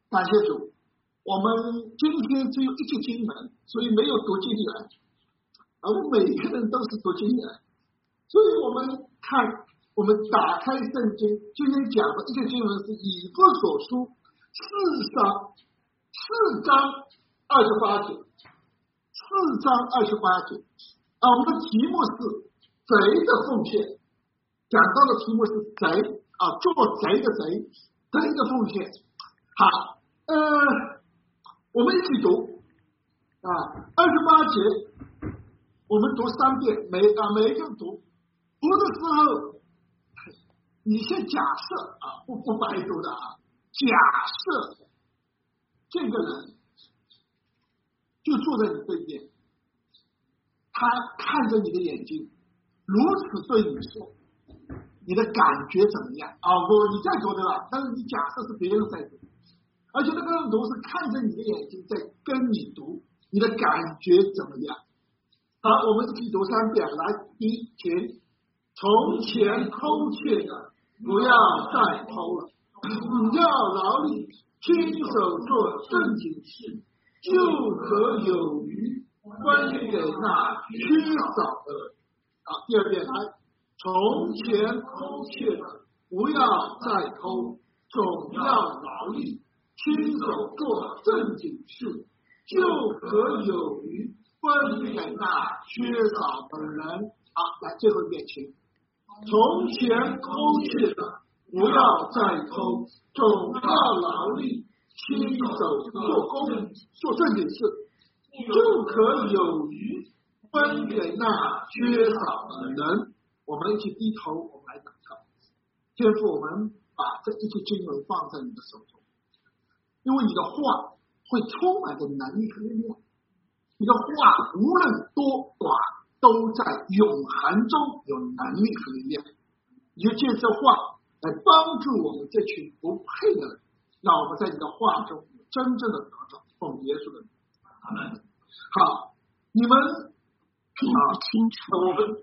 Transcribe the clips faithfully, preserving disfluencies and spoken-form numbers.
感谢主，我们今天只有一节经文，所以没有读经文，而我们每个人都是读经文，所以我们看，我们打开圣经，今天讲的一个经文是以弗所书四章四章二十八节，四章二十八节啊，我们的题目是贼的奉献，讲到的题目是贼啊，做贼的贼，贼的奉献。好，呃，我们一起读啊，二十八节，我们读三遍，每啊每一个读，读的时候，你先假设啊，不不白读的啊，假设这个人就坐在你对面，他看着你的眼睛，如此对你说，你的感觉怎么样？啊，不，你在读对吧？但是你假设是别人在读。而且那个人读是看着你的眼睛在跟你读，你的感觉怎么样？好，我们一起读三遍，来，一请，从前偷窃的不要再偷了，要劳力亲手做正经事，就可有余分给那缺少的人。好，第二遍来，从前偷窃的不要再偷，总要劳力亲手做正经事，就可有余分给那缺少的人。好，来最后一遍，请。从前偷窃的不要再偷，总要劳力亲手做工做正经事，就可有余分给那缺少的人。我们一起低头，我们来祷告。天父，我们把这一些经文放在你的手中，因为你的话会充满着能力和力量，你的话无论多短，都在永恒中有能力和力量。你就借这话来帮助我们这群不配的人，让我们在你的话中真正的得到奉耶稣的名。阿门。好，你们听不清楚， 我们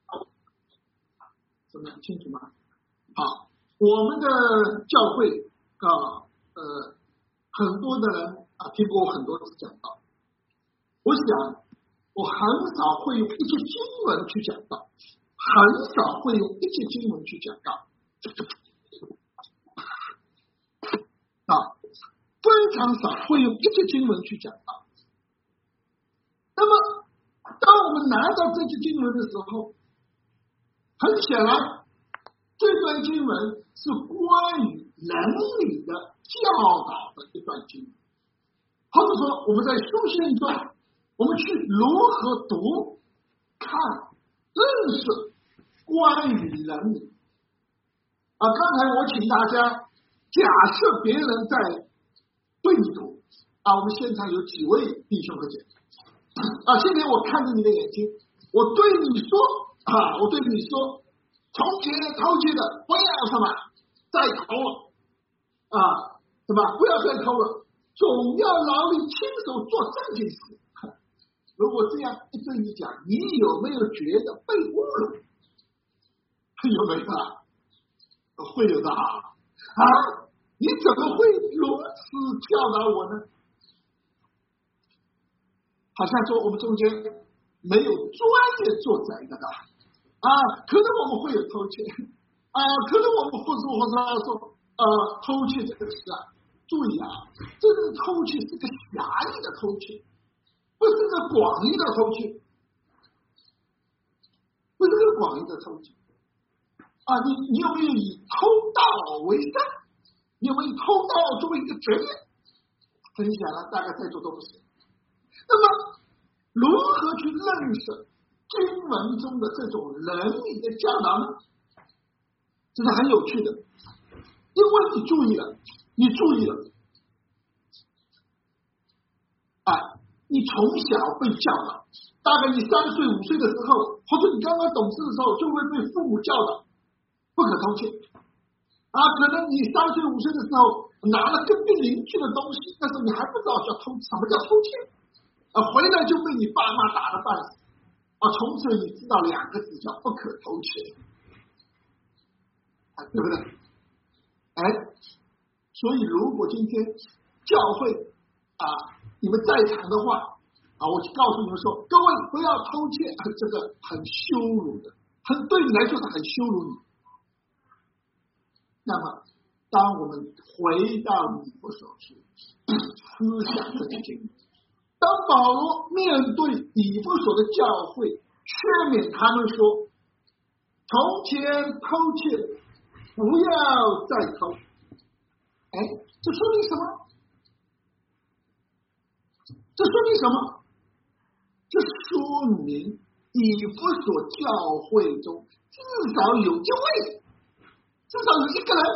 怎么样清楚吗？好，我们的教会啊，呃，很多的人啊听过我很多次讲道，我想我很少会用一节经文去讲道，很少会用一节经文去讲道啊，非常少会用一节经文去讲道。那么当我们拿到这节经文的时候，很显然这段经文是关于伦理的教导的一段经文，或者说我们在书信中我们去如何读看认识关于伦理啊。刚才我请大家假设别人在对你读啊，我们现场有几位弟兄和姐妹啊，现在我看着你的眼睛，我对你说啊，我对你说，从前偷窃的不要什么再偷了啊，什么不要再偷了，总要劳力亲手做正经事。如果这样一对你讲，你有没有觉得被侮辱？有没有啊？会有的啊！啊，你怎么会如此教导我呢？好像说我们中间没有专业做贼的啊，可能我们会有偷窃啊，可能我们或者或者说呃偷窃这个事啊，注意啊，这个偷窃是个狭义的偷窃，不是个广义的偷窃，不是个广义的偷窃啊！你你有没有以偷盗为善？你有没有以偷盗作为一个职业？很显然，大概在座都不是。那么，如何去认识经文中的这种伦理的教导呢？这是很有趣的，因为你注意了，你注意了，啊，你从小被教导，大概你三岁五岁的时候，或者你刚刚懂事的时候，就会被父母教导不可偷窃啊。可能你三岁五岁的时候拿了跟别邻居的东西，但是你还不知道叫偷，什么叫偷窃啊？回来就被你爸妈打得半死啊！从此你知道两个字叫不可偷窃啊，对不对？哎，所以如果今天教会啊，你们在场的话啊，我就告诉你们说，各位不要偷窃，这个很羞辱的，很对你来说是很羞辱你。那么，当我们回到以弗所去思想这个经历，当保罗面对以弗所的教会，劝勉他们说，从前偷窃不要再偷。哎，这说明什么？这说明什么？这说明以弗所教会中至少有一位，至少有一个人，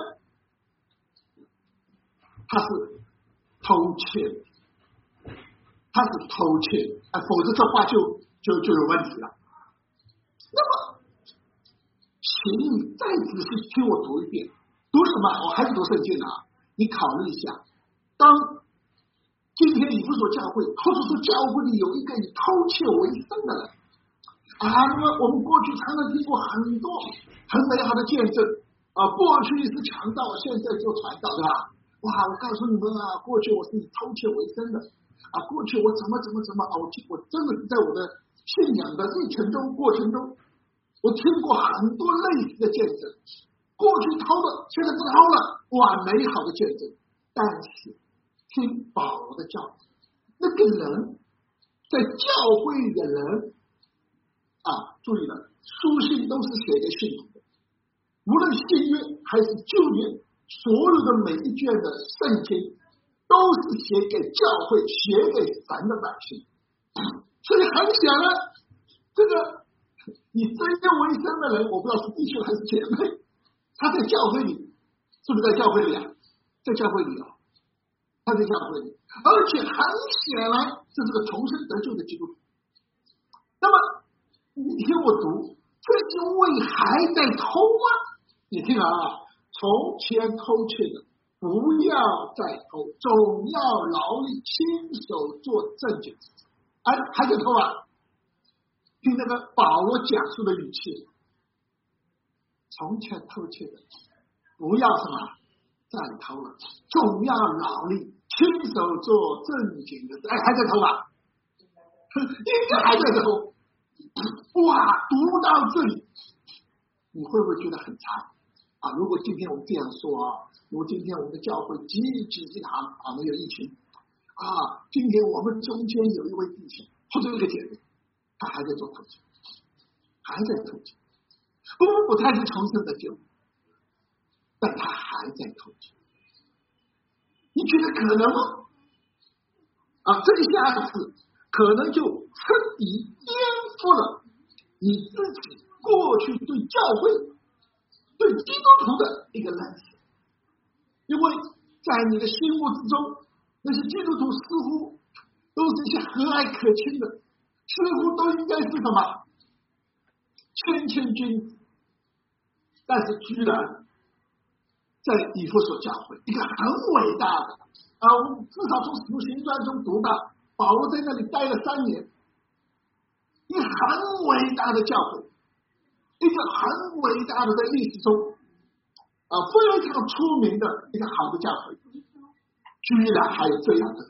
他是偷窃，他是偷窃，啊，否则这话就就就有问题了。那么，请你再仔细听我读一遍，读什么？我还是读圣经啊。你考虑一下，当今天以弗所教会，或者说教会里有一个以偷窃为生的人啊，那么我们过去常常听过很多很美好的见证啊，过去是强盗，现在做传道，对吧？哇，我告诉你们啊，过去我是以偷窃为生的啊，过去我怎么怎么怎么啊，我听我真的是在我的信仰的历程中过程中，我听过很多类似的见证。过去偷的，现在不偷了，哇，美好的见证。但是听保罗的教导，那个人在教会里的人啊，注意了，书信都是写给信徒的，无论新约还是旧约，所有的每一卷的圣经都是写给教会、写给神的百姓。所以很显然，这个以真正为生的人，我不知道是弟兄还是姐妹。他在教会里，是不是在教会里啊？在教会里啊，他在教会里，而且很显然，这是个重生得救的基督徒。那么，你听我读，这因为还在偷吗？你听啊，从前偷窃的，不要再偷，总要劳力亲手做正经事。哎，还在偷啊？听那个保罗讲述的语气。从前偷窃的，不要什么再偷了，总要劳力亲手做正经的事。哎，还在偷吧？应该还在偷。哇，读到这里，你会不会觉得很惨啊？如果今天我们这样说啊，如果今天我们的教会几几一行啊，没有疫情啊，今天我们中间有一位弟兄或者一个姐妹，他还在做偷窃，还在偷窃。不不，他是重生的救，但他还在偷窃。你觉得可能吗？啊，这一下子可能就彻底颠覆了你自己过去对教会、对基督徒的一个认识，因为在你的心目之中，那些基督徒似乎都是一些和蔼可亲的，似乎都应该是什么谦谦君子。但是居然在以弗所教会，一个很伟大的啊，我们至少从使徒行传中读到，保罗在那里待了三年，一个很伟大的教会，一个很伟大的在历史中啊非常出名的一个好的教会，居然还有这样的，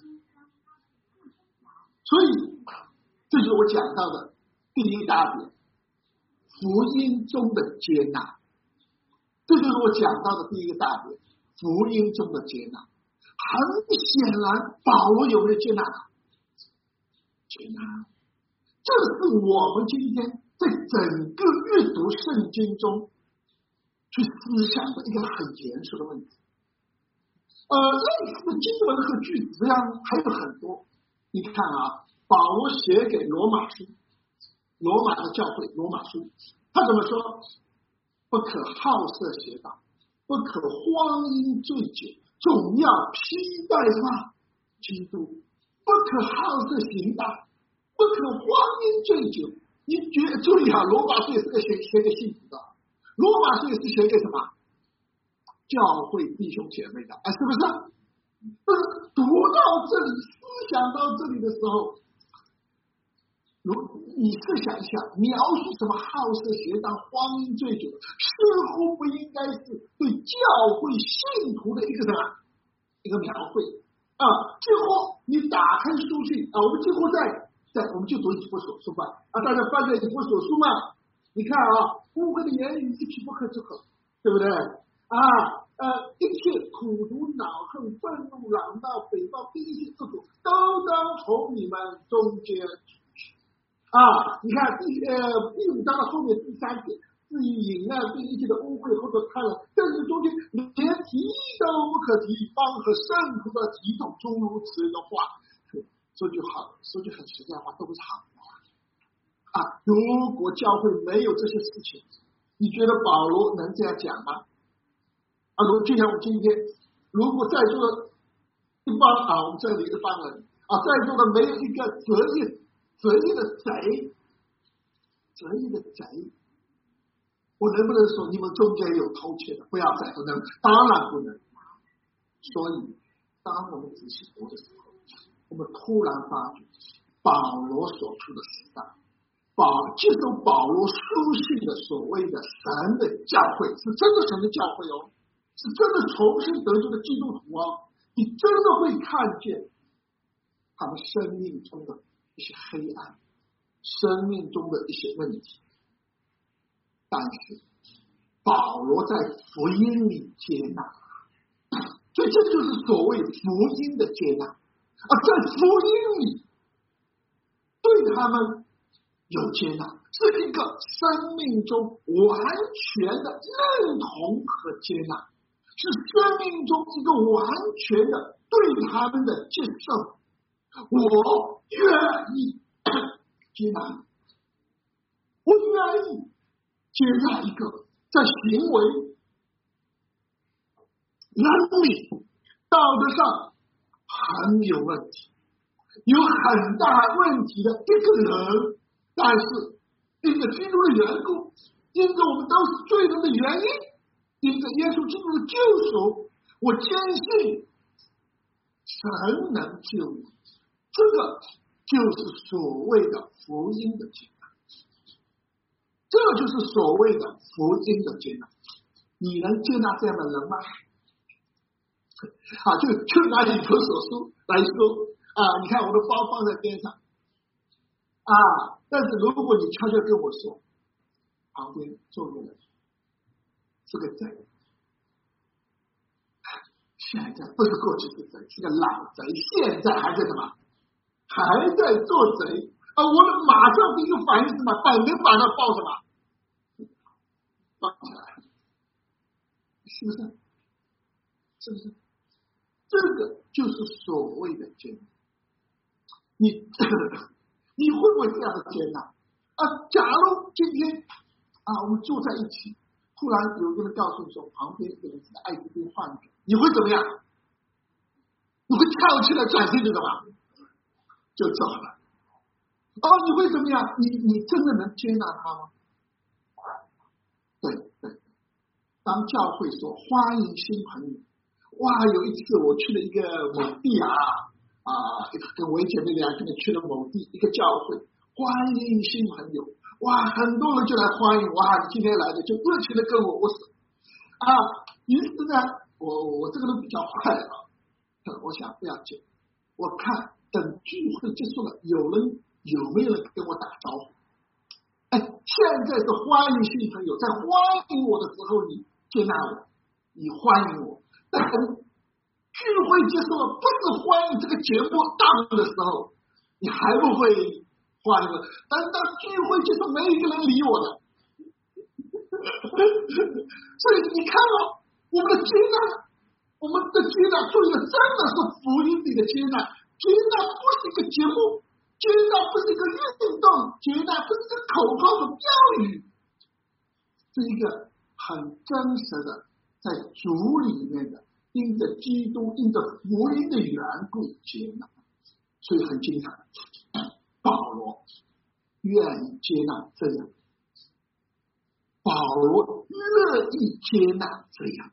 所以这就是我讲到的第一大点，福音中的接纳。这就是我讲到的第一个大点，福音中的接纳。很显然，保罗有没有接纳他？接纳。这是我们今天在整个阅读圣经中去思想的一个很严肃的问题。呃，类似的经文和句子这样还有很多。你看啊，保罗写给罗马书，罗马的教会，罗马书，他怎么说？不可好色邪荡，不可荒淫醉酒，总要披戴什么？基督。不可好色行荡，不可荒淫醉酒。你觉得注意啊，罗马书也是个写写给信徒的，罗马书也是写给什么？教会弟兄姐妹的，哎，是不是？但是读到这里，思想到这里的时候，如你试想一下，描述什么好色邪荡、荒淫醉酒，似乎不应该是对教会信徒的一个什么一个描绘， 啊，几乎你打开书信啊，我们几乎在在我们就读以弗所书吧啊，大家翻在以弗所书嘛，你看啊，污秽的言语一句不可出口，对不对啊？呃，一切苦毒、恼恨、愤怒、嚷闹、诽谤、并一切恶毒，都当从你们中间除去啊！你看第呃第五章的后面第三节，至于淫乱并一切的污秽或者贪婪，在这中间连提都不可提，方和圣徒的体统，诸如此类的话，说句好，说句很实在话，都不是好话啊！如果教会没有这些事情，你觉得保罗能这样讲吗？啊，如就像我们今天，如果在座的一帮啊，我们这里一帮人啊，在座的没有一个择业择业的贼，择业的贼，我能不能说你们中间有偷窃的？不要再不能，当然不能。所以，当我们仔细读的时候，我们突然发觉，保罗所处的时代，保接受保罗书信的所谓的神的教会，是真的神的教会哦。是真的重生得救的基督徒哦，你真的会看见他们生命中的一些黑暗，生命中的一些问题。但是保罗在福音里接纳，所以这就是所谓福音的接纳。而在福音里对他们有接纳，是一个生命中完全的认同和接纳，是生命中一个完全的对他们的接受。我愿意接纳，我愿意接纳一个在行为、能力、道德上很有问题、有很大问题的一个人，但是因着基督的缘故，因着我们都是罪人的原因，因着耶稣基督的救赎，我坚信神能救你。这个就是所谓的福音的接纳，这就是所谓的福音的接纳。你能接纳这样的人吗？啊，就就拿以弗所书来说啊，你看我的包放在边上啊，但是如果你悄悄跟我说，旁边坐个人是个贼，现在不是过去是贼，是个老贼，现在还在什么？还在做贼啊！我马上第一个反应是什么？等着把他抱什么？抱起来，是不是？是不是？这个就是所谓的接纳。你你会不会这样的接纳啊？假如今天啊，我们住在一起，突然有一个人告诉你说，旁边有人是艾滋病患者，你会怎么样？你会跳起来转身就干嘛？就走了。哦，你会怎么样？你你真的能接纳他吗？对对。当教会说欢迎新朋友，哇！有一次我去了一个某地啊啊，跟我一姐妹两个人去了某地一个教会，欢迎新朋友，哇！很多人就来欢迎，哇！你今天来的就热情的跟我握手啊。于是呢，我我这个人比较快啊，我想不要紧，我看。等聚会结束了，有人有没有人跟我打招呼？哎，现在是欢迎新朋友，在欢迎我的时候，你接纳我，你欢迎我。但聚会结束了，不是欢迎这个节目到的时候，你还不会欢迎我。但当聚会结束，没一个人理我了。所以你看到我们的接纳，我们的接纳，注意了，真的是福音里的接纳。接纳不是一个节目，接纳不是一个运动，接纳不是一个口号的标语，是一个很真实的在主里面的，因着基督因着福音的缘故接纳。所以很精彩，保罗愿意接纳这样，保罗乐意接纳这样，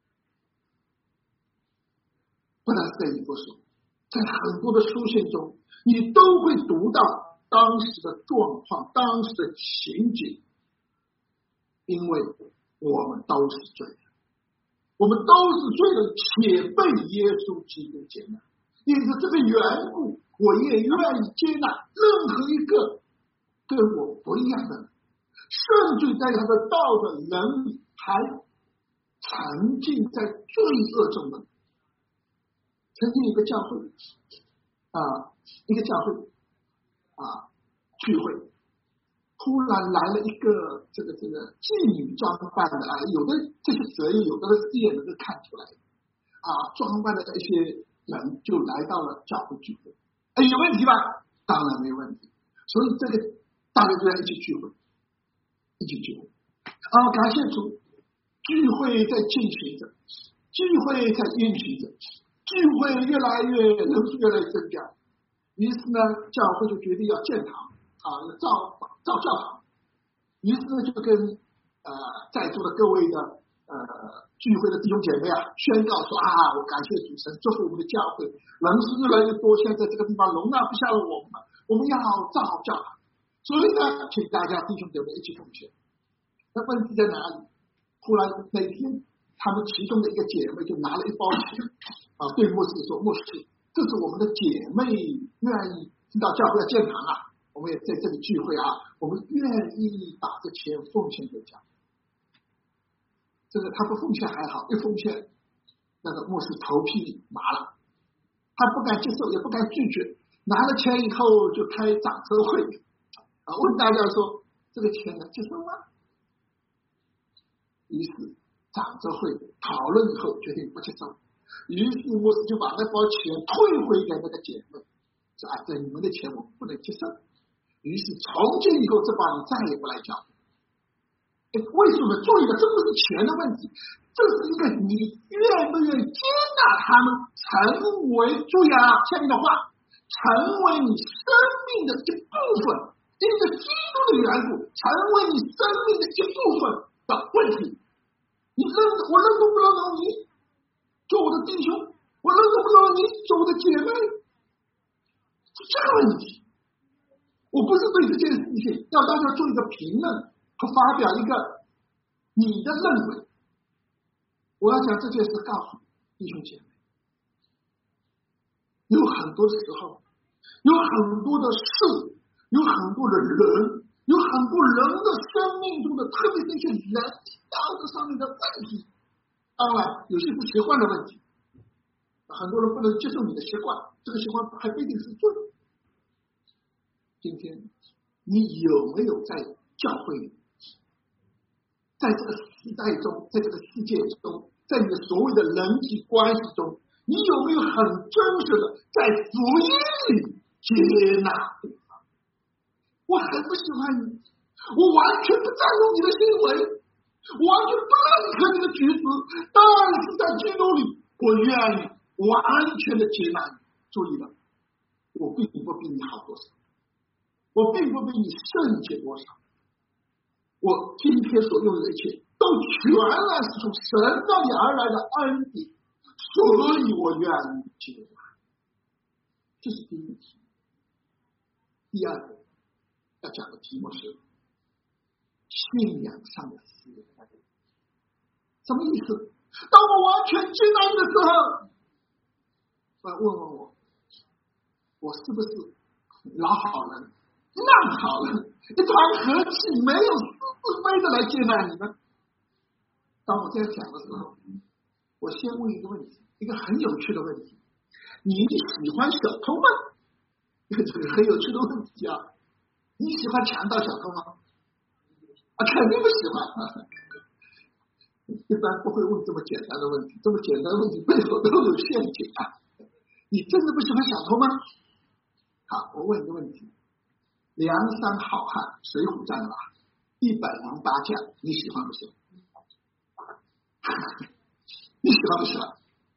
不但是在以弗所，在很多的书信中，你都会读到当时的状况、当时的情景，因为我们都是罪人，我们都是罪人，且被耶稣基督接纳。 因此这个缘故，我也愿意接纳任何一个跟我不一样的人，甚至在他的道德能力还沉浸在罪恶中的。曾经有个教会啊，一个教会啊聚会，突然来了一个这个这个妓女装扮的啊，有的这些责任，有的是也能够看出来啊，装扮的一些人就来到了教会聚会，哎，有问题吧？当然没问题，所以这个大家都要一起聚会，一起聚会啊！感谢主，聚会在进行着，聚会在运行着，聚会越来越人数越来越增加，于是呢，教会就决定要建堂啊，造造教堂，于是呢就跟呃在座的各位的呃聚会的弟兄姐妹啊宣告说啊，我感谢主神祝福我们的教会，人数越来越多，现在这个地方容纳不下了我们了，我们要造教堂，所以呢，请大家弟兄姐妹一起奉献。那问题在哪里？忽然那天，他们其中的一个姐妹就拿了一包钱啊，对牧师说：“牧师，这是我们的姐妹愿意知道教会要建堂啊，我们也在这里聚会啊，我们愿意把这钱奉献给教会。”这个他不奉献还好，一奉献，那个牧师头皮麻了，他不敢接受，也不敢拒绝。拿了钱以后，就开长车会啊，问大家说：“这个钱能接受吗？”于是长者会讨论以后决定不接受，于是牧师就把那包钱退回给那个姐妹，说：“啊，这你们的钱我不能接受。”于是从今以后这帮人再也不来教会。哎，为什么？注意了，这不是钱的问题，这是一个你愿不愿意接纳他们成为，注意啊，下面的话，成为你生命的一部分，因着基督的缘故，成为你生命的一部分的问题。你认我认同不认同你做我的弟兄，我认同不认同你做我的姐妹，是这个问题。我不是对这件事情要大家做一个评论和发表一个你的认为，我要讲这件事告诉弟兄姐妹，有很多时候，有很多的事，有很多的人，有很多人的生命中的，特别是一些人道德上面的问题，当然有些是习惯的问题，很多人不能接受你的习惯，这个习惯还不一定是对。今天你有没有在教会里，在这个时代中，在这个世界中，在你的所谓的人际关系中，你有没有很真实的在福音里接纳对方？我很不喜欢你，我完全不赞同你的行为，我完全不认可你的举止，但是在基督里，我愿意完全的接纳你。注意了，我并不比你好多少，我并不比你圣洁多少，我今天所用的一切都全然是从神那里而来的恩典，所以我愿意接纳。这是第一题。第二个要讲的题目是信仰上的思维。什么意思？当我完全接纳你的时候，我要问问我，我是不是老好人、烂好人，一团和气，没有是是非的来接纳你呢？当我这样讲的时候，我先问一个问题，一个很有趣的问题：你喜欢小偷吗？这个很有趣的问题啊！你喜欢强盗小偷吗？啊，肯定不喜欢。一般不会问这么简单的问题，这么简单的问题背后都有陷阱啊！你真的不喜欢小偷吗？好，我问一个问题：梁山好汉水浒战吧，一百零八将，你喜欢不喜欢？你喜欢不喜欢？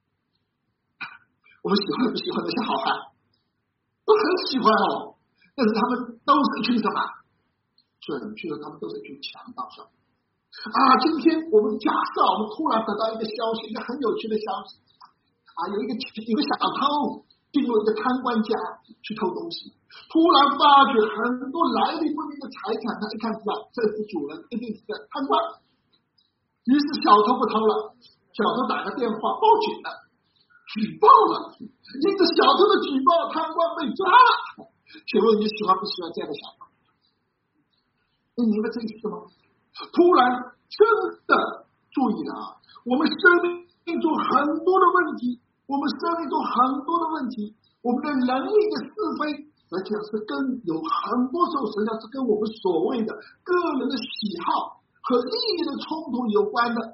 我们喜欢不喜欢那些好汉？都很喜欢哦，但是他们都是一群什么？准确的，他们都是一群强盗小偷啊！今天我们假设我们突然得到一个消息，一个很有趣的消息啊，有一个有个小偷进入一个贪官家去偷东西，突然发觉很多来历不明的财产，他一看知道这是主人一定是个贪官，于是小偷不偷了，小偷打个电话报警了。 举报了，因着小偷的举报，贪官被抓了。请问你喜欢不喜欢这样的想法？你明白这意思吗？突然真的注意了啊！我们生命中很多的问题，我们生命中很多的问题，我们的能力的是非，而且是跟有很多时候实际上是跟我们所谓的个人的喜好和利益的冲突有关的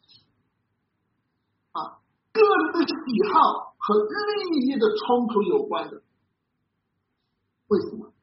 啊，个人的喜好和利益的冲突有关的。为什么？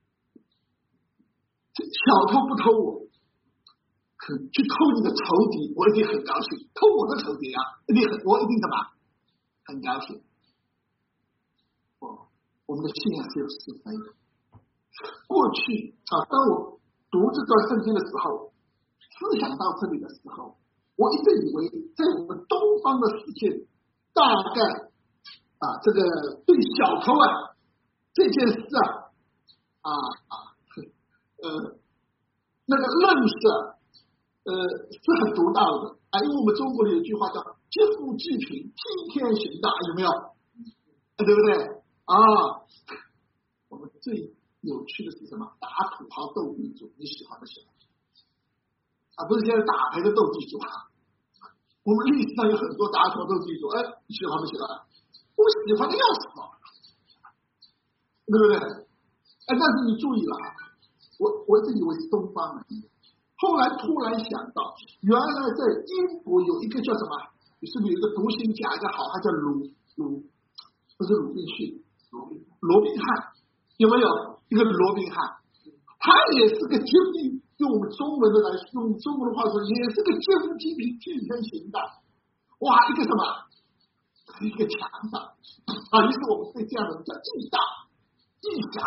小偷不偷我，去偷你的仇敌，我一定很高兴；偷我的仇敌啊，一定很，我一定干嘛？很高兴。哦，我们的信仰是有是非的。过去啊，当我读这段圣经的时候，思想到这里的时候，我一直以为在我们东方的世界，大概啊，这个对小偷啊这件事啊啊啊呃那个认识呃是很独到的啊，因为我们中国的有句话叫劫富济贫，替天行道，有没有？对不对啊？我们最有趣的是什么？打土豪斗地主，你喜欢不喜欢？啊，不是现在打牌的斗地主啊，我们历史上有很多打土豪斗地主，哎，你喜欢不喜欢？我喜欢的要死啊，对不对？哎，但是你注意了啊，我我一直以为是东方人，后来突然想到，原来在英国有一个叫什么？你是不是有一个独行侠，一个好汉叫鲁鲁，不是鲁滨逊，罗宾罗宾汉，有没有一个罗宾汉？他也是个劫富，用我们中文的来用中文的话说，也是个劫富济贫、替天行道。哇，一个什么？一个强盗啊！于是我们对这样的人叫义盗、义侠。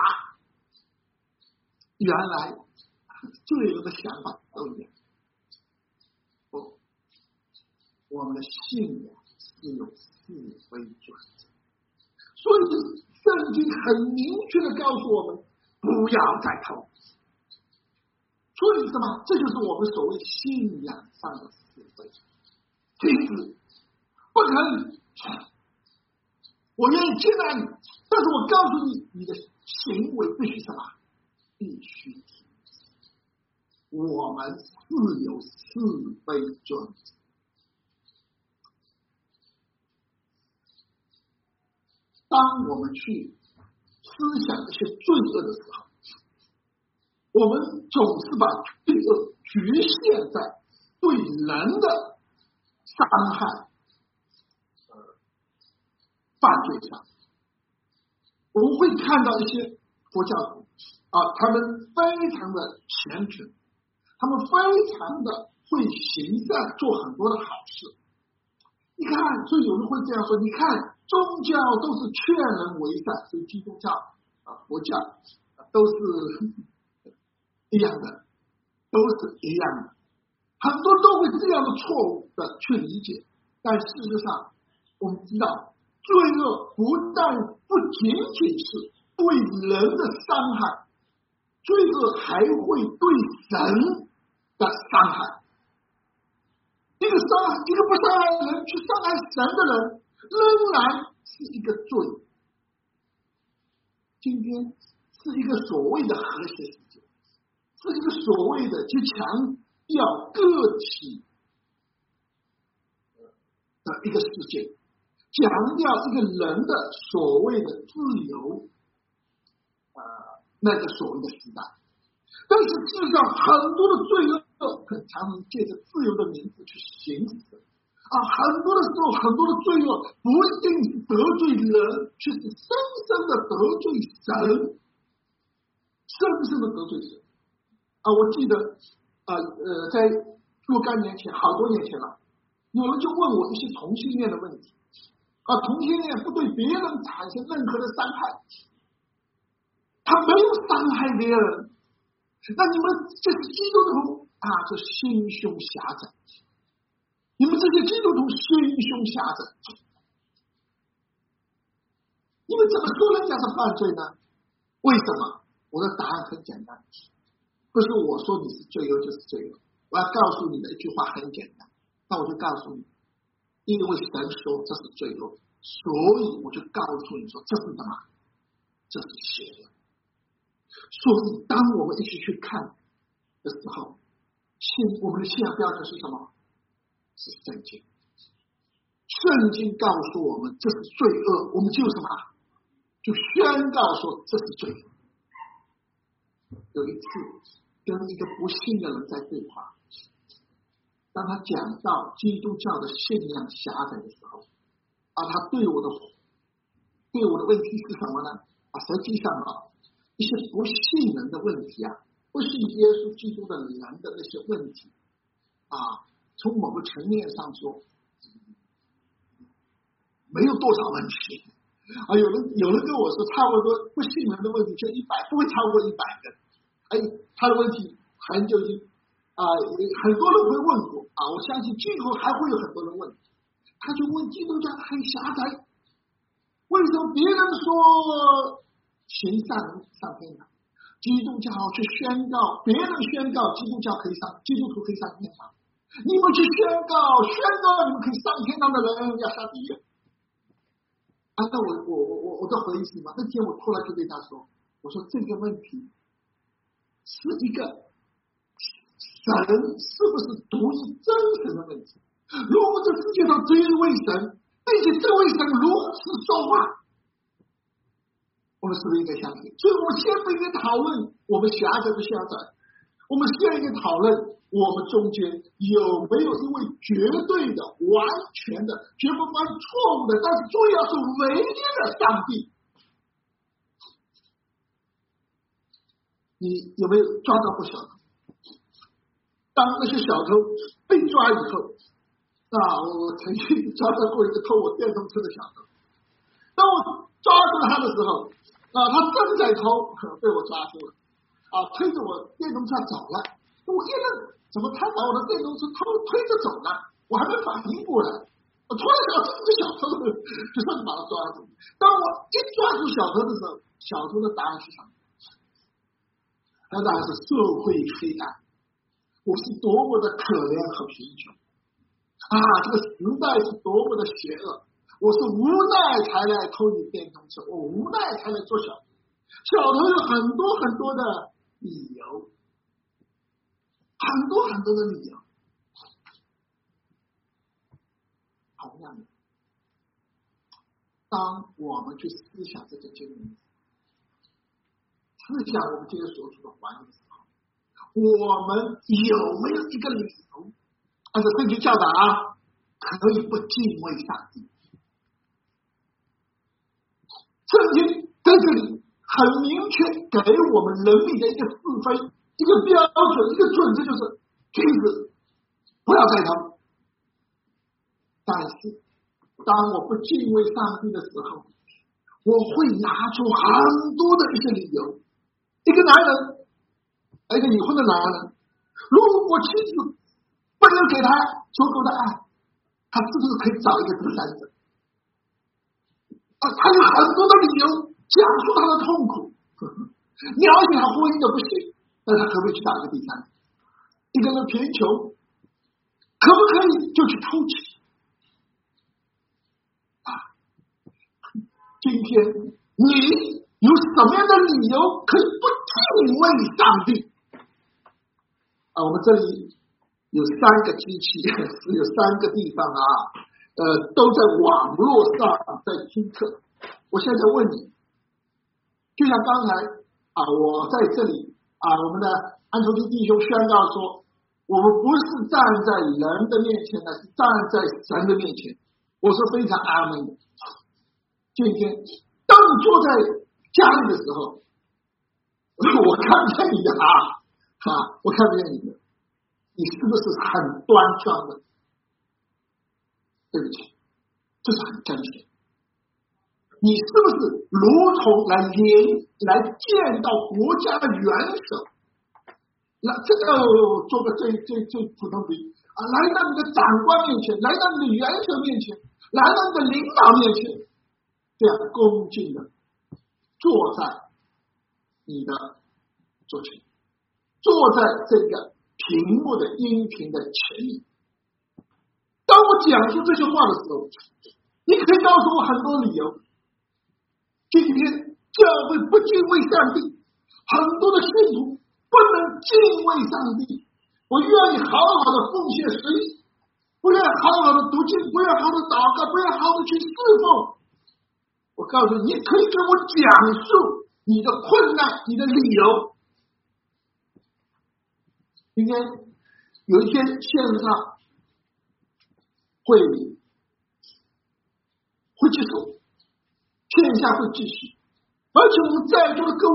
原来罪恶的想法都一样。不，我们的信仰是有是非准则，所以圣经很明确的告诉我们，不要再偷。所以什么？这就是我们所谓信仰上的是非。停止，不可以。我愿意接纳你，但是我告诉你，你的行为必须什么？必须停止。我们是有是非准则。当我们去思想这些罪恶的时候，我们总是把罪恶局限在对人的伤害、呃、犯罪上。我们会看到一些佛教徒啊，他们非常的虔诚，他们非常的会行善，做很多的好事。你看，所以有人会这样说：你看，宗教都是劝人为善，所以基督教啊、佛教、啊、都是一样的，都是一样的。很多都会这样的错误的去理解，但事实上，我们知道，罪恶不但不仅仅是对人的伤害，罪恶还会对神的伤害。一个伤害，一个不伤害人去伤害神的人，仍然是一个罪。今天是一个所谓的和谐世界，是一个所谓的去强调个体的一个世界，强调一个人的所谓的自由，呃，那个所谓的时代。但是事实上，很多的罪恶很常常借着自由的名字去行使啊，很多的时候，很多的罪恶不一定是得罪人，却是深深的得罪神，深深的得罪神啊！我记得啊呃，在若干年前，好多年前了，有人就问我一些同性恋的问题啊，同性恋不对别人产生任何的伤害，他没有伤害别人。那你们这是基督徒啊，这心胸狭窄，你们这些基督徒心胸狭窄，你们怎么说人家是犯罪呢？为什么？我的答案很简单，不是我说你是罪恶就是罪恶，我要告诉你的一句话很简单，那我就告诉你，因为神说这是罪恶， 所以我就告诉你说，这是什么？这是邪恶。所以当我们一起去看的时候，信我们的信仰标准是什么？是圣经。圣经告诉我们这是罪恶，我们就什么？就宣告说这是罪恶。有一次跟一个不信的人在对话，当他讲到基督教的信仰狭窄的时候，啊，他对我的对我的问题是什么呢？啊，实际上啊，一些不信人的问题啊，不信耶稣基督的人的那些问题啊，从某个层面上说，没有多少问题啊。有人有人跟我说，差不多不信人的问题就一百，不会超过一百个。哎，他的问题很久已经啊，很多人会问过啊，我相信今后还会有很多人问。他就问基督教很狭窄，为什么别人说行善上天堂，基督教去宣告，别人宣告基督教可以上，基督徒可以上天堂，你们去宣告宣告你们可以上天堂的人要下地狱。啊，那我我我我我的回应是什么？那天我突然就对他说，我说这个问题是一个神是不是独一真神的问题。如果这世界上只有一位神，并且这位神如此说话，我们是不是应该相信？所以我们先不应该讨论我们狭窄不狭窄，我们先应该讨论我们中间有没有一位绝对的、完全的、绝不犯错误的，但是最要是唯一的上帝。你有没有抓到过小偷？当那些小偷被抓以后，啊，我曾经抓到过一个偷我电动车的小偷。当我抓住他的时候，啊，他正在偷，被我抓住了，啊，推着我电动车走了。我一愣，怎么他把我的电动车偷推着走了？我还没反应过来，我突然想到这是小偷，就上去把他抓住。当我一抓住小偷的时候，小偷的答案是什么？那当然是社会黑暗，我是多么的可怜和贫穷。啊，这个时代是多么的邪恶！我是无奈才来偷你电动车，我无奈才来做小偷。小偷有很多很多的理由，很多很多的理由。同样的，当我们去思想这个经文，思想我们今天所处的环境的时候，我们有没有一个理由？按照圣经教导啊，可以不敬畏上帝。圣经在这里很明确给我们人类的一个是非、一个标准、一个准则，就是停止，不要再偷。但是，当我不敬畏上帝的时候，我会拿出很多的一些理由。一个男人，一个已婚的男人，如果妻子不能给他足够的爱，他是不是可以找一个第三者？啊，他有很多的理由讲述他的痛苦，描写他婚姻的不幸，那他可不可以去找一个第三者？一个人贫穷，可不可以就去偷窃？啊，今天你有什么样的理由可以不敬畏上帝？啊，我们这里有三个机器，是有三个地方啊，呃，都在网络上在听课。我现在问你，就像刚才啊，我在这里啊，我们的安徒生弟兄宣告说，我们不是站在人的面前，而是站在神的面前。我说非常阿门的。今天，当你坐在家里的时候，我看不见你的啊，啊，我看不见你的。你是不是很端庄的？对不起，这是很真实。你是不是如同来领来见到国家的元首？那这个做个最最最普通比喻啊，来到你的长官面前，来到你的元首面前，来到你的领导面前，这样恭敬的坐在你的左前，坐在这个屏幕的音频的前面。当我讲出这些话的时候， 你可以告诉我很多理由。今天教会不敬畏上帝，很多的信徒不能敬畏上帝。我愿意好好的奉献十一，不愿好好的读经，不愿好好的祷告，不愿好好的去侍奉。我告诉你，你可以跟我讲述你的困难，你的理由。今天有一天线上会会结束，线下会继续，而且我们在座的各位，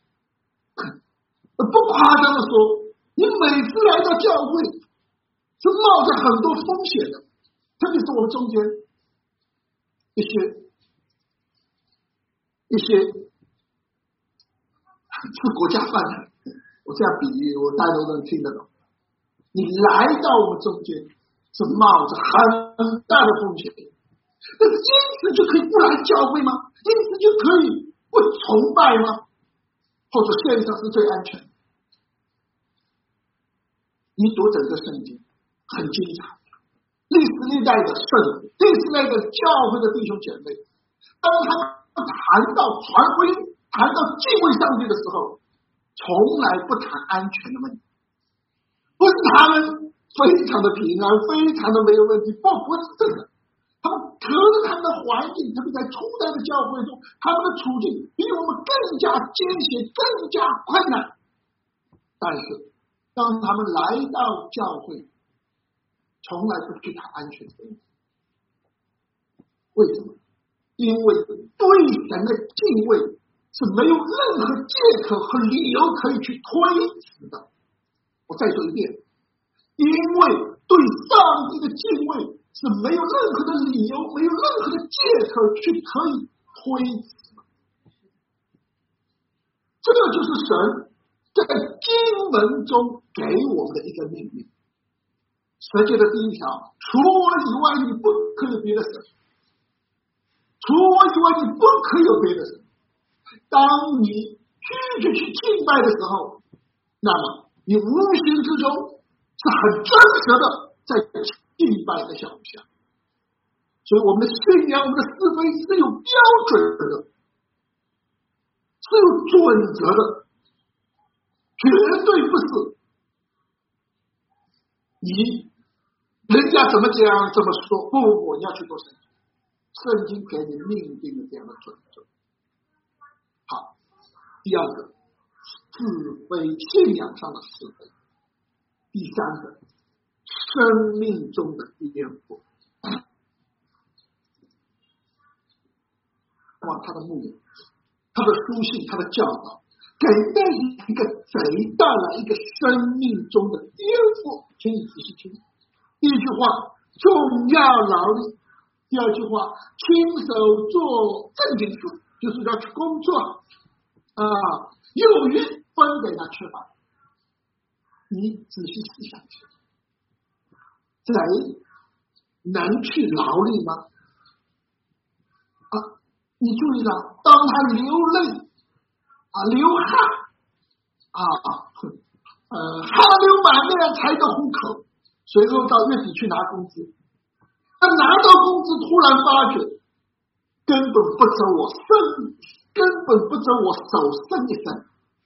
不夸张的说，你每次来到教会是冒着很多风险的，特别是我们中间一些一些吃国家饭的，我这样比喻，我大家都能听得懂。你来到我们中间是冒着很大的风险，但是因此就可以不来教会吗？因此就可以不崇拜吗？或者线上是最安全的？你读整个圣经很精彩，历史历代的圣人，历史历代的教会的弟兄姐妹，当他们谈到传福音，谈到敬畏上帝的时候，从来不谈安全的问题。不是他们非常的平安，非常的没有问题，不不是这个。他们可能他们的环境，特别在初代的教会中，他们的处境比我们更加艰险，更加困难。但是当他们来到教会，从来不去谈安全的问题。为什么？因为对神的敬畏是没有任何借口和理由可以去推辞的。我再说一遍，因为对上帝的敬畏是没有任何的理由，没有任何的借口去可以推辞的。这就是神在经文中给我们的一个命令。十诫的第一条，除我以外你不可以有别的神，除我以外你不可以有别的神。当你拒绝去敬拜的时候，那么你无形之中是很真实的在敬拜的项目下。所以我们的信仰，我们的是非是有标准的，是有准则的，绝对不是你人家怎么讲怎么说，不不不，你要去做圣经，圣经给你命定的这样的准则。好，第二个，是非信仰上的是非；第三个，生命中的颠覆。哇，他的牧养，他的书信，他的教导，给那一个贼带来一个生命中的颠覆。请你仔细听，第一句话，重要劳力；第二句话，亲手做正经事，就是要去工作啊，有余分给那缺乏。你仔细思想一下，贼能去劳力吗？啊，你注意了，当他流泪啊，流汗啊啊，呃，汗流满面才得糊口，随后到月底去拿工资。他拿到工资，突然发觉根本不走我身，根本不走我手伸一伸，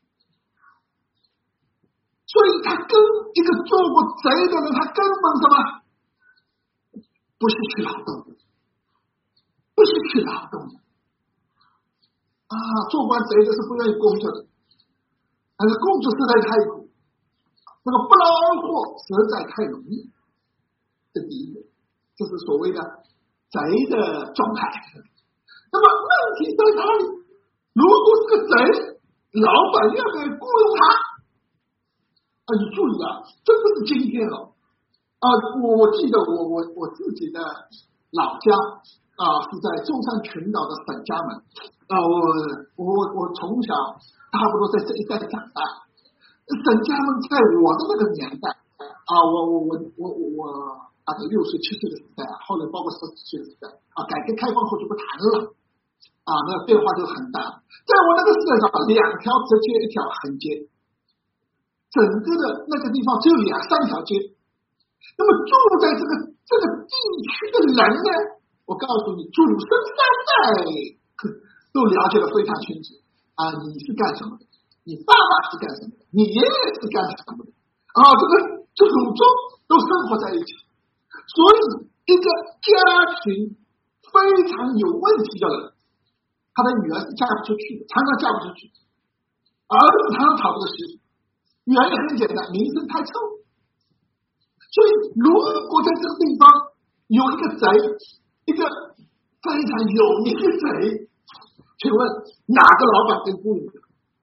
所以他跟一个做过贼的人，他根本什么？不是去劳动的，不是去劳动的啊！做官贼的是不愿意工作的，但是工作实在太苦，那个不劳而获实在太容易。这第一个，这是所谓的贼的状态。那么问题在哪里？如果是个贼，老板要不要雇佣他？啊，你注意啊，这不是今天哦。啊，我我记得我我我自己的老家啊是在中山群岛的沈家门啊，我我我从小差不多在这一带长大。沈家门在我的那个年代啊，我我我我我我啊，六岁七岁的时代啊，后来包括十几岁的时代啊，改革开放后就不谈了啊，那个变化就很大。在我那个时代上，两条直街，一条横街，整个的那个地方只有两三条街。那么住在这个这个地区的人呢， 我告诉你，祖孙三代都了解的非常清楚啊，你是干什么的？你爸爸是干什么的？你爷爷是干什么的？啊，这个这祖宗都生活在一起，所以一个家庭非常有问题的人，他的女儿是嫁不出去的，常常嫁不出去，儿子常常讨不得媳妇，原因很简单，名声太臭。所以，如果在这个地方有一个贼，一个非常有名的贼，请问哪个老板跟雇佣的？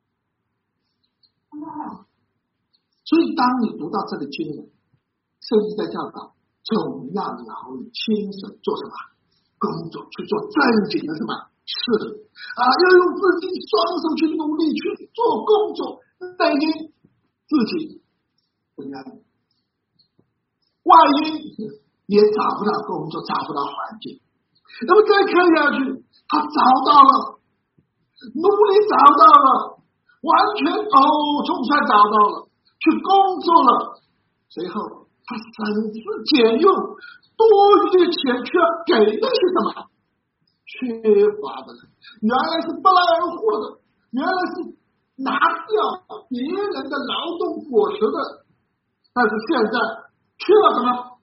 所以，当你读到这里经文，圣经在教导，总要劳力亲手做什么工作，去做正经的什么事啊？要用自己双手去努力去做工作，等于自己怎样？万一也找不到工作，找不到环境，那么再看下去，他找到了，努力找到了，完全哦，总算找到了，去工作了，随后他省吃俭用，多余的钱却要给那些什么缺乏的人，原来是不劳而获的，原来是拿掉别人的劳动果实的，但是现在缺了什么？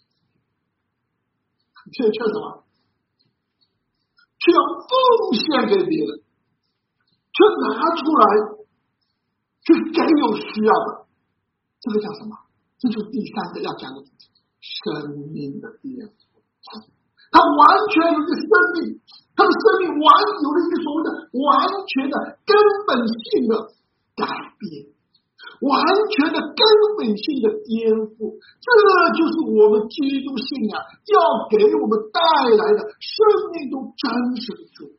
缺缺什么？却要奉献给别人，却拿出来去给有需要的，这个叫什么？这就是第三个要讲的主题，生命的颠覆。他完全有一个生命，他的生命完有了一个所谓的完全的根本性的改变，完全的根本性的颠覆，这就是我们基督信仰要给我们带来的生命中真实的主，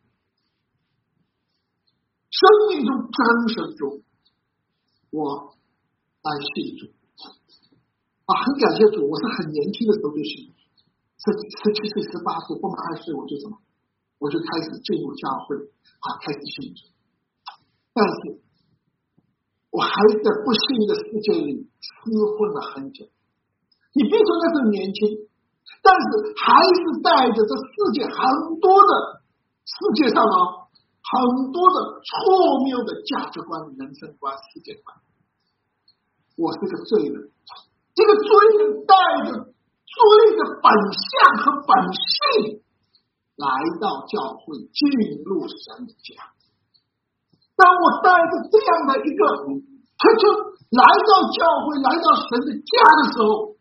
生命中真实的主，我来信主啊，很感谢主，我是很年轻的时候就信主，十十七岁、十八岁，不满二十岁我就什么，我就开始进入教会啊，开始信主，但是我还在不幸的世界里厮混了很久。你别说那时候年轻，但是还是带着这世界很多的世界上啊很多的错谬的价值观、人生观、世界观。我是个罪人，这个罪人带着罪的本相和本性来到教会，进入神的家。当我带着这样的一个，他就来到教会，来到神的家的时候，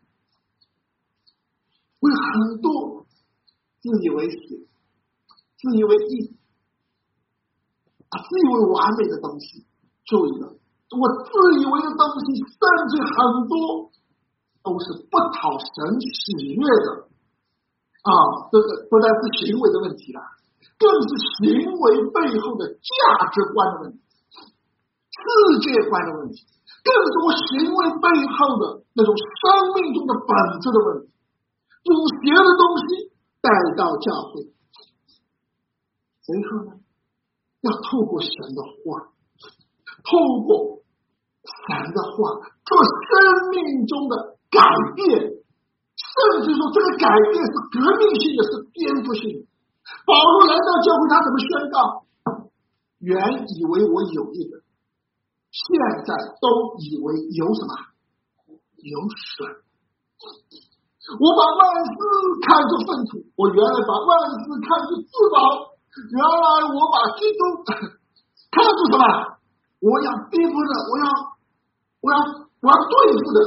会很多自以为是、自以为义啊、自以为完美的东西。注意了，我自以为的东西，甚至很多都是不讨神喜悦的啊！这个不单是行为的问题了。更是行为背后的价值观的问题，世界观的问题，更是我行为背后的那种生命中的本质的问题，这种邪的东西带到教会，随后呢，要透过神的话，透过神的话做生命中的改变，甚至说这个改变是革命性的，是颠覆性的。保罗来到教会，他怎么宣告？原以为我有一个，现在都以为有什么？有神。我把万事看作粪土，我原来把万事看作至宝，原来我把基督看作什么？我要逼迫的，我要，我要，我要对付的，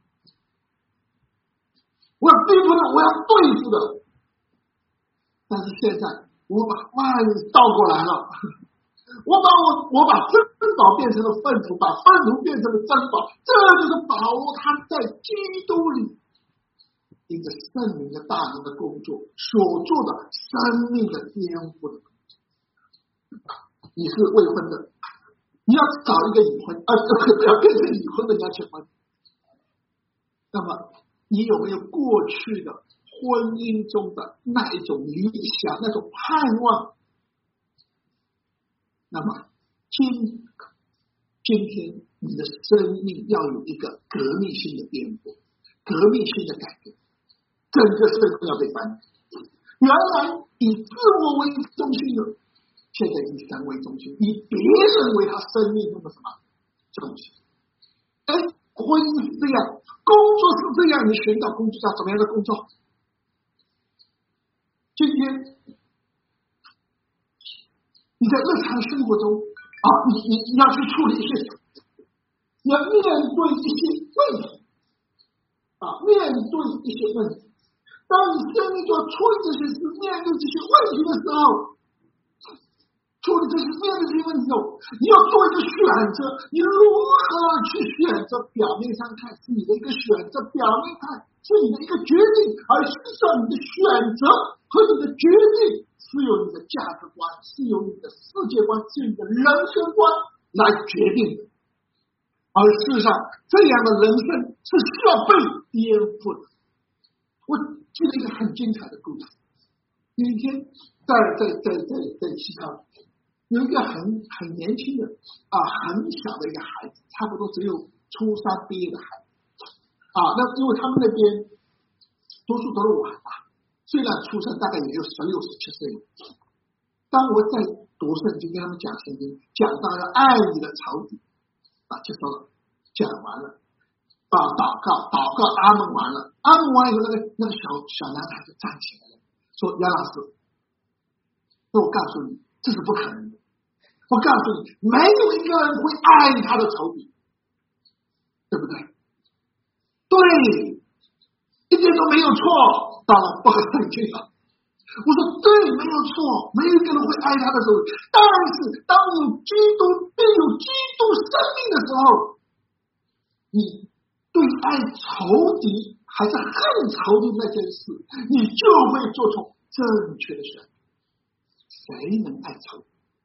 我要逼迫的，我要对付的。但是现在我把万事倒过来了，我把我我把珍宝变成了粪土，把粪土变成了珍宝，这就是保罗他在基督里一个圣灵的大能的工作所做的生命的颠覆的工作。你是未婚的，你要找一个已婚，呃，不要变成已婚的，你要结婚。那么你有没有过去的婚姻中的那一种理想，那种盼望？那么今今天你的生命要有一个革命性的颠覆，革命性的改变，整个生命要被翻转。 原来以自我为中心的，现在以神为中心，以别人为他生命中的什么中心。哎，婚姻是这样，工作是这样，你寻找工作叫什么样的工作？今天你在日常生活中啊，你你你要去处理一些事，你要面对一些问题啊，面对一些问题。当你生命中处理这些事、面对这些问题的时候，处理这些面对这些问题的时候，你要做一个选择，你如何去选择？表面上看是你的一个选择，表面看是你的一个决定，而实际上你的选择和你的决定是由你的价值观，是由你的世界观，是由你的人生观来决定的。而事实上，这样的人生是需要被颠覆的。我记得一个很精彩的故事。有一天，在在在在在西昌，有一个很很年轻的啊，很小的一个孩子，差不多只有初三毕业的孩子啊。那因为他们那边多数都是晚吧，虽然出生大概也就十六十七岁。当我在读圣经跟他们讲圣经，讲到了爱你的仇敌啊，就说了，讲完了。啊，祷告，祷告，阿门完了，阿门完以后，那个那个小小男孩就站起来了，说：“杨老师，说我告诉你，这是不可能的。我告诉你，没有一个人会爱他的仇敌，对不对？对，一点都没有错。当然不合圣经了。我说对，没有错，没有一个人会爱他的仇敌。但是，当有基督并有基督生命的时候，你。”对爱仇敌还是恨仇敌那件事，你就会做出正确的选择。谁能爱仇敌？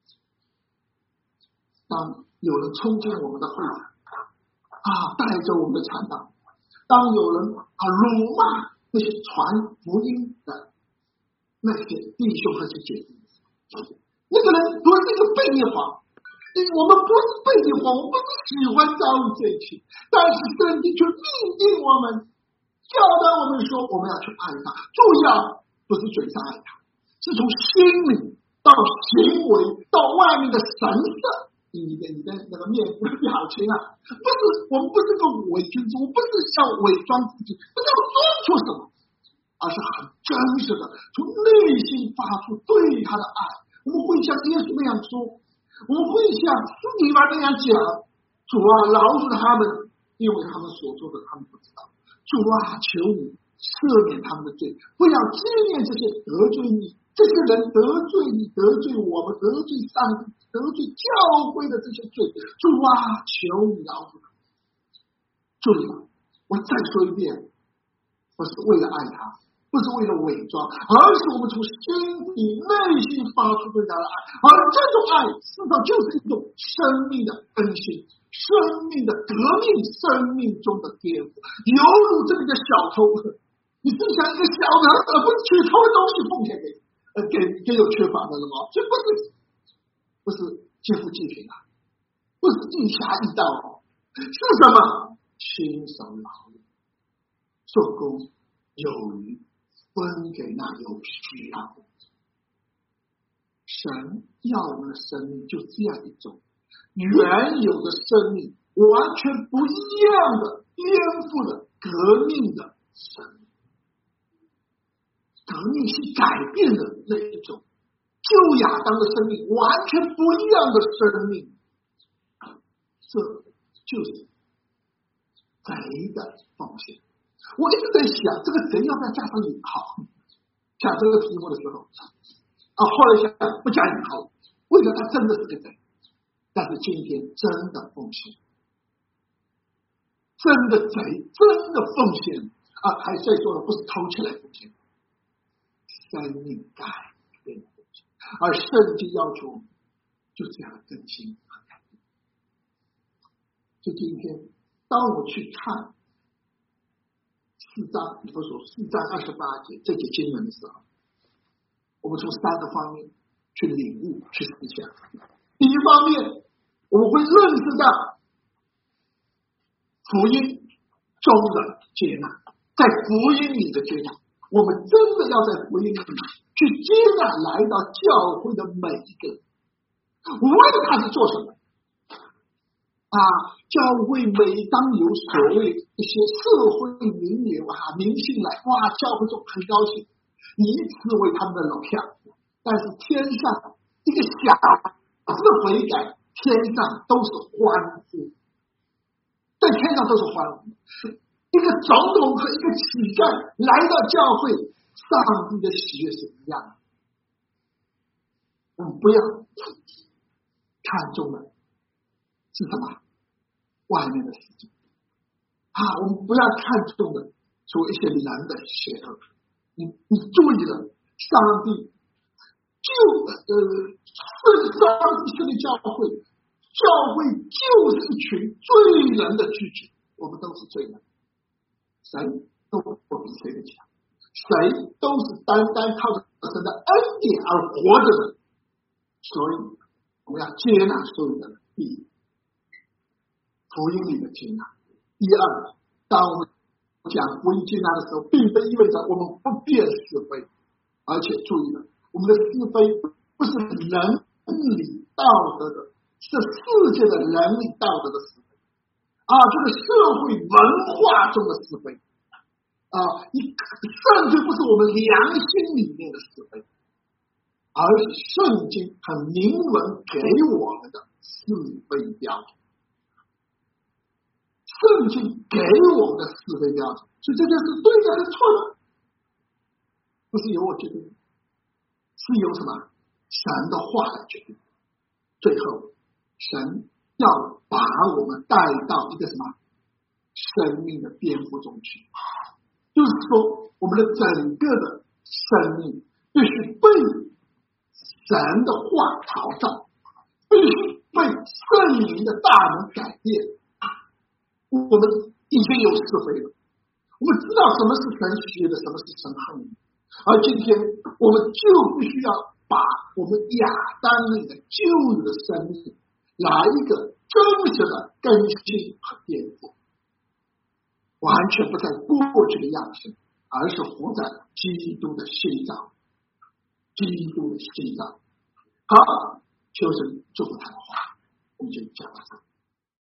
当有人冲进我们的会场啊，带着我们的传道；当有人啊辱骂那些传福音的那些弟兄和姐妹，那个人不是一个悖逆狂。我们不是悖逆狂，我们不是喜欢遭遇这一切，但是圣经却命令我们，教导我们说我们要去爱他。注意啊，不是嘴上爱他，是从心里到行为到外面的神色，你的你的那个面部的表情啊，不是我们不是个伪君子，我们不是想伪装自己，不是要装出什么，而是很真实的从内心发出对他的爱。我们会像耶稣那样说。我们会像斯提凡那样讲，主啊，饶恕他们，因为他们所做的他们不知道。主啊，求你赦免他们的罪，不要纪念这些得罪你、这些人得罪你、得罪我们、得罪上帝、得罪教会的这些罪。主啊，求你饶恕他们。注意了，我再说一遍，不是为了爱他，不是为了伪装，而是我们从心底内心发出对他的爱，而这种爱事实上就是一种生命的更新，生命的革命，生命中的颠覆。犹如这里的小偷，你是想一个小人，而不是去偷的东西奉献给呃给给有缺乏的人吗？这不是不是劫富济贫啊，不是地下一道，是什么？亲手劳力做工有余。分给那有需要的。神要我们的生命就这样一种原有的生命，完全不一样的颠覆的革命的生命，革命性改变的那一种旧亚当的生命，完全不一样的生命，这就是贼的奉献。我一直在想，这个贼要不要加上引号？讲这个题目的时候，啊，后来想不加引号，为了他真的是个贼。但是今天真的奉献，真的贼，真的奉献啊！还在说的不是偷起来奉献，生命改变的奉献，而圣经要求就这样更新和改变。就今天，当我去看。四章，比如说四章二十八节这节经文的时候，我们从三个方面去领悟、去思想。第一方面，我们会认识到福音中的接纳，在福音里的接纳， 我们真的要在福音里去接纳来到教会的每一个人，无论他是做什么啊，教会每当有所谓一些社会名流啊、明星来，哇，教会就很高兴，以此为他们的偶像。但是天上一个小子的悔改，天上都是欢呼，在天上都是欢呼。一个总统和一个乞丐来到教会，上帝的喜悦是一样的。我们不要看中了是什么外面的事情啊，我们不要看中了说一些人的邪恶。你你注意了，上帝就呃是上帝设立教会，教会就是一群罪人的聚集，我们都是罪人。谁都不比谁的强，谁都是单单靠着神的恩典而活着的，所以我们要接纳所有的人。第一，福音里的接纳；第二，当我们讲福音接纳的时候，并不意味着我们不辨是非，而且注意了，我们的是非不是人理道德的，是世界的人理道德的是非。啊，这个社会文化中的是非啊，你甚至不是我们良心里面的是非，而是圣经很明文给我们的是非标准。圣经给我们的是非标准，所以这件事对的还是错的，不是由我决定，是由什么神的话来决定。最后，神要把我们带到一个什么生命的颠覆中去，就是说我们的整个的生命必须被神的话陶造，必须被圣灵的大能改变。我们已经有是非了，我们知道什么是神喜悦的，什么是神恨的，而今天我们就必须要把我们亚当里的旧有的生命来一个真实的更新和颠覆，完全不在过去的样式，而是活在基督的心脏，基督的心脏。好，求神祝福他的话，我们就讲到这里。